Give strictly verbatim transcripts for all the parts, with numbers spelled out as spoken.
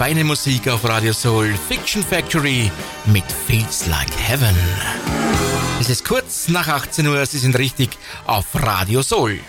feine Musik auf Radio Soul. Fiction Factory mit Feels Like Heaven. Es ist kurz nach achtzehn Uhr, Sie sind richtig auf Radio Soul.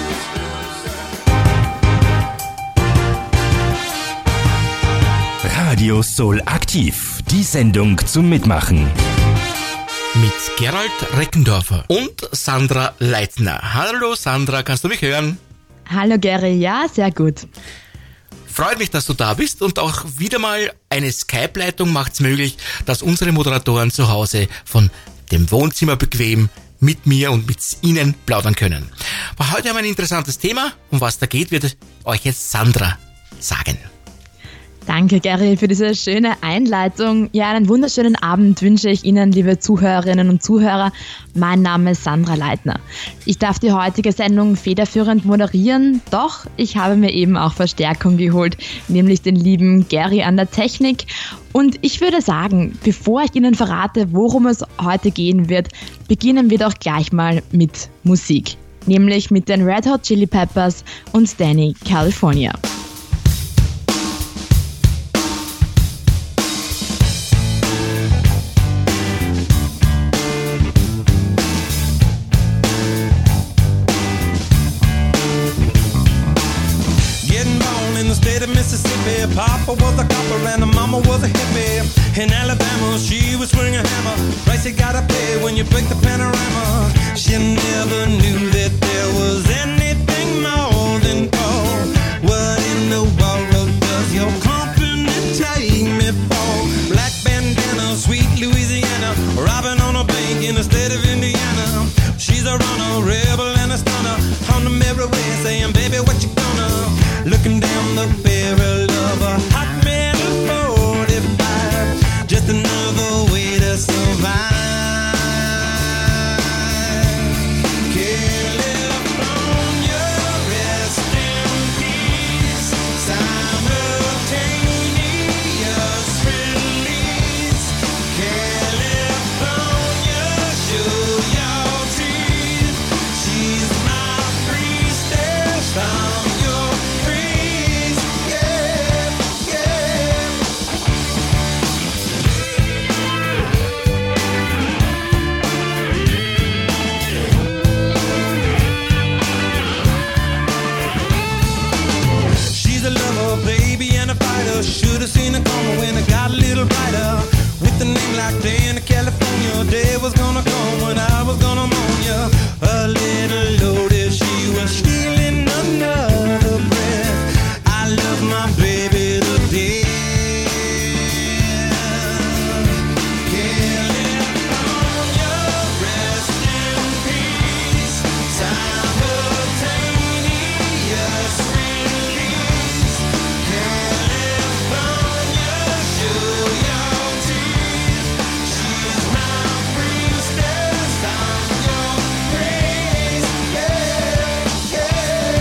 Radio Soul aktiv, die Sendung zum Mitmachen. Mit Gerald Reckendorfer und Sandra Leitner. Hallo Sandra, kannst du mich hören? Hallo Gary, ja, sehr gut. Freut mich, dass du da bist und auch wieder mal eine Skype-Leitung macht es möglich, dass unsere Moderatoren zu Hause von dem Wohnzimmer bequem mit mir und mit Ihnen plaudern können. Aber heute haben wir ein interessantes Thema. Um was da geht, wird euch jetzt Sandra sagen. Danke, Gary, für diese schöne Einleitung. Ja, einen wunderschönen Abend wünsche ich Ihnen, liebe Zuhörerinnen und Zuhörer. Mein Name ist Sandra Leitner. Ich darf die heutige Sendung federführend moderieren, doch ich habe mir eben auch Verstärkung geholt, nämlich den lieben Gary an der Technik. Und ich würde sagen, bevor ich Ihnen verrate, worum es heute gehen wird, beginnen wir doch gleich mal mit Musik, nämlich mit den Red Hot Chili Peppers und Danny California. Mississippi, Papa was a copper and the mama was a hippie. In Alabama, she was swinging a hammer. Price you gotta pay when you break the panorama. She never knew that there was anything more than gold. What in the world does your company take me for? Black bandana, sweet Louisiana, robbing on a bank in the state of Indiana. She's a runner, rebel and a stunner. On the mirror way saying, baby, what you gonna? Looking down the barrel of a hot metal forty-five, just another way to survive. California, rest in peace. Simultaneous release. California, show your teeth. She's my priestess. I'm your priest. Yeah, yeah. She's a lover, baby, and a fighter. Should've seen her coming when it got a little brighter. With a name like Danny California, day was gonna come when I was gonna mourn ya. A little loaded, she was stealing another breath. I love my baby to death. California, rest in peace. Simultaneous release. California, show your teeth. She's my priestess. I'm your praise. Yeah, yeah.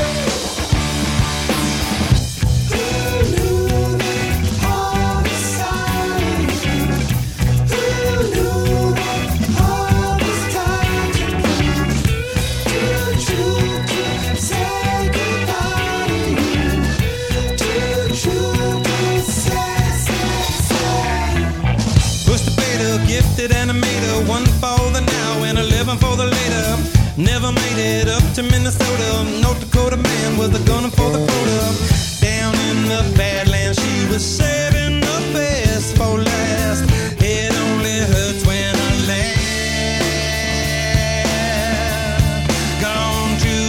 Who knew that all was silent? Who knew that all was time to prove? Too true to say goodbye to you. Too true to say, say, say. Push the beta, gifted animator, one for the now and eleven for the later. Never made it up to Minnesota. North Dakota man was a gunner for the quota. Down in the Badlands, she was saving the best for last. It only hurts when I laugh. Gone too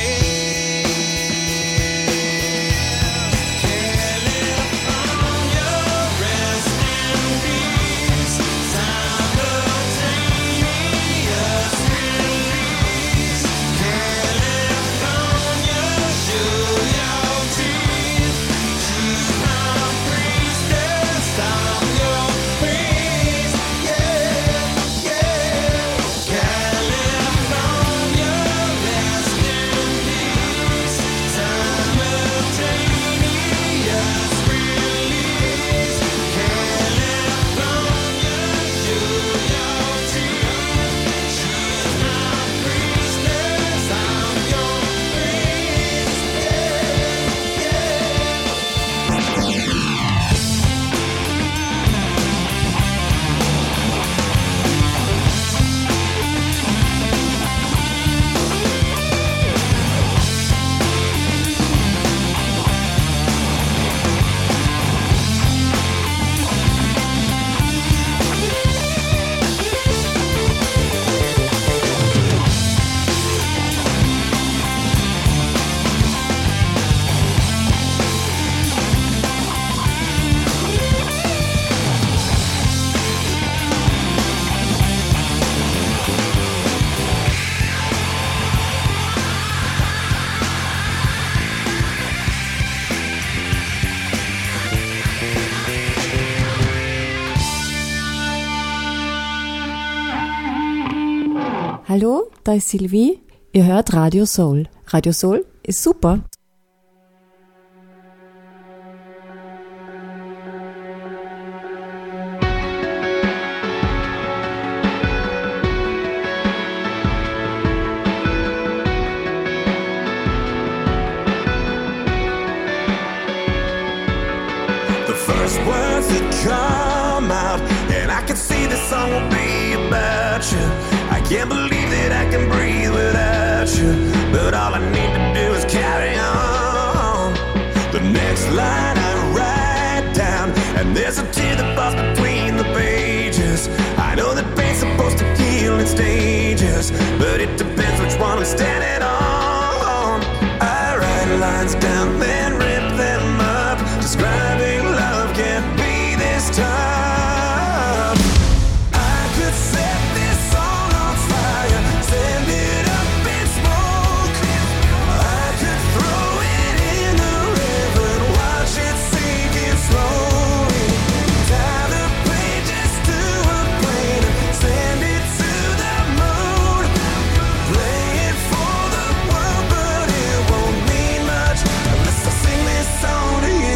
fast. California, rest in peace. Simultaneous release. California, show your teeth. She's my priestess. Hallo, da ist Sylvie. Ihr hört Radio Soul. Radio Soul ist super. The first words that come out, and I can see the song will be about you. I can't believe that I can breathe without you, but all I need to do is carry on. The next line I write down, and there's a tear that falls between the pages. I know that pain's supposed to heal in stages, but it depends which one I'm standing on. I write lines down, then rip them up, describing love can't be this tough. I could set this song on fire, send it up in smoke. I could throw it in the river and watch it sinking slowly. Tie the pages to a plane and send it to the moon. Play it for the world, but it won't mean much unless I sing this song to you.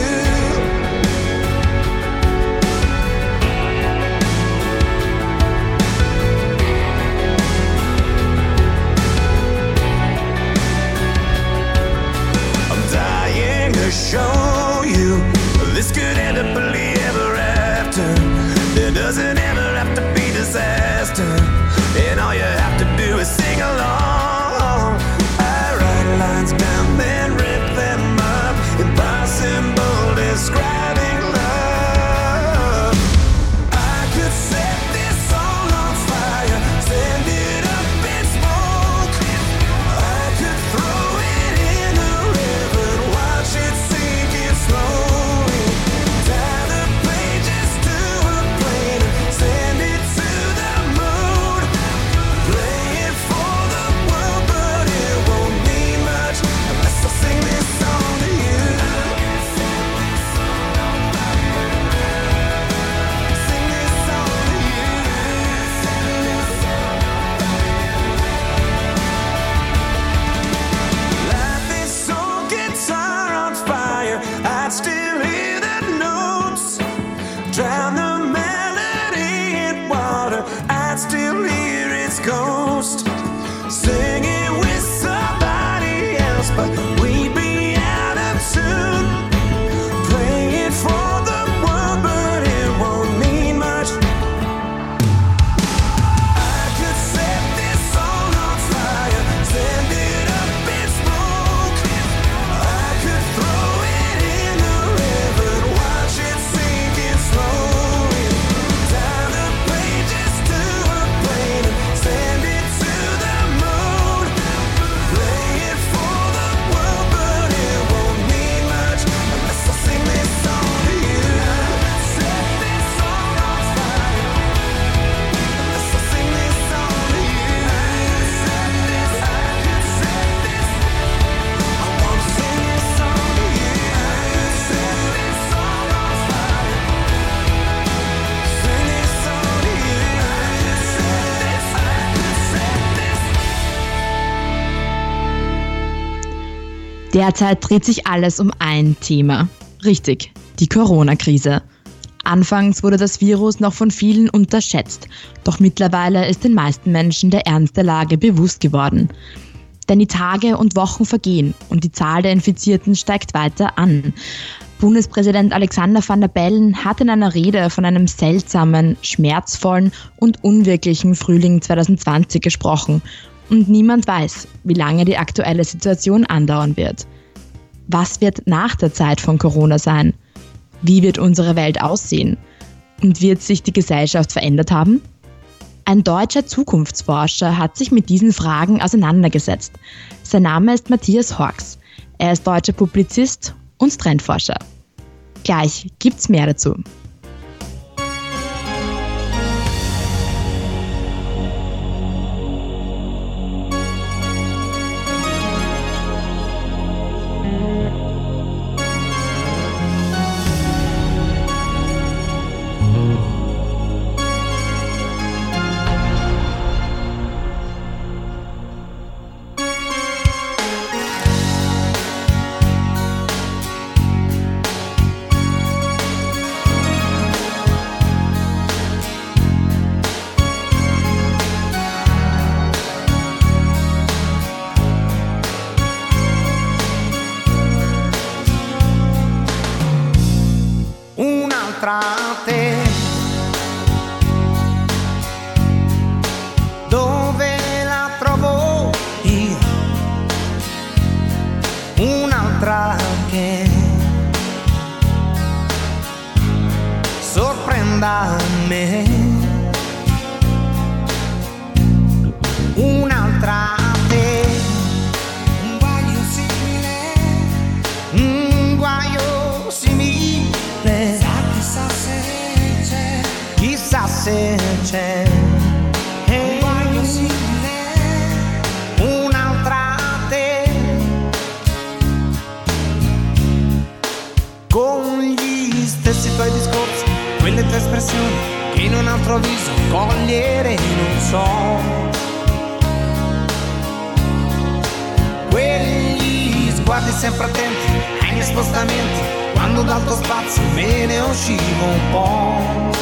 I'm dying to show you this could end up happily ever after. There doesn't ever have to be disaster, and all you have to do is sing along. I write lines down, then rip them up, impossible describing love. I could set this song on fire, send it up in smoke. I could throw it in the river and watch it sinking slowly. Tie the pages to a plane and send it to the moon. Play it for the world, but it won't mean much unless I sing this song to you. Sing this song to you. Light this old guitar on fire, I'd still hear the notes. Drown the melody in water, I'd still hear its ghost. Sing it with somebody else, but we'd be out of tune. Play it for the world, but it won't mean much. I could set this song on fire, send it up in smoke. I could throw it in the river and watch it sinking slowly. Tie the pages to a plane and send it to the moon. Play it for the world, but it won't mean much unless I sing this song to you. Set this song on fire, unless I sing this song to you. Set this, I could set this. I wanna sing this song to you. Set this song on fire, sing this song to you. Set this, I could set this. Derzeit dreht sich alles um ein Thema. Richtig, die Corona-Krise. Anfangs wurde das Virus noch von vielen unterschätzt, doch mittlerweile ist den meisten Menschen der Ernst der Lage bewusst geworden. Denn die Tage und Wochen vergehen und die Zahl der Infizierten steigt weiter an. Bundespräsident Alexander Van der Bellen hat in einer Rede von einem seltsamen, schmerzvollen und unwirklichen Frühling zwanzig zwanzig gesprochen. Und niemand weiß, wie lange die aktuelle Situation andauern wird. Was wird nach der Zeit von Corona sein? Wie wird unsere Welt aussehen? Und wird sich die Gesellschaft verändert haben? Ein deutscher Zukunftsforscher hat sich mit diesen Fragen auseinandergesetzt. Sein Name ist Matthias Horks. Er ist deutscher Publizist und Trendforscher. Gleich gibt's mehr dazu. da me. Un'altra te, un guaio simile, un guaio simile. Chissà se c'è, chissà se c'è. Un guaio simile, un'altra te, con gli stessi tuoi discorsi, quelle tue espressioni che in un altro viso cogliere non so. Quegli sguardi sempre attenti ai miei spostamenti, quando dal tuo spazio me ne uscivo un po'.